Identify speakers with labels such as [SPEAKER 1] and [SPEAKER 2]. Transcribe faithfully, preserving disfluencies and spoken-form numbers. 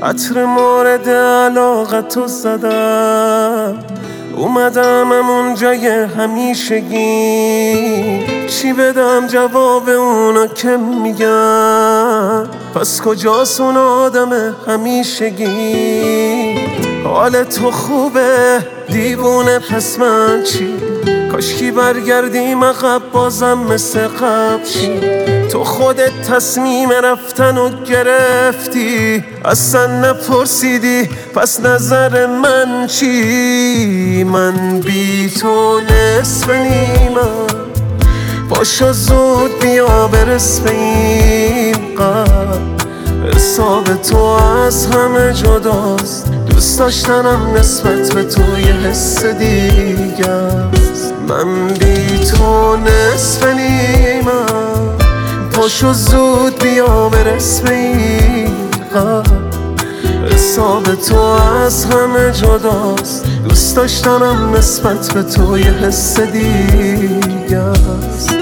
[SPEAKER 1] عطر مورد علاقتو زدم، اومدم همون جای همیشگی. چی بدم جواب اونا که میگن پس کجاست اون آدم همیشگی؟ حال تو خوبه دیوونه، پس من چی؟ کاشکی برگردیم عقب بازم مثل قبل چی؟ تو خودت تصمیم رفتن و گرفتی، اصلا نپرسیدی پس نظر من چی؟ من بی تو نصف نیمم، پاشو زود بیا برس به این قلب. حساب تو از همه جداست، دوست داشتنم نسبت به تو یه حس دیگه است. من بی تو نصف نیمم، پاشو زود بیا برس به این قلب. حساب تو از همه جداست، دوست داشتنم نسبت به تو یه حس دیگه است.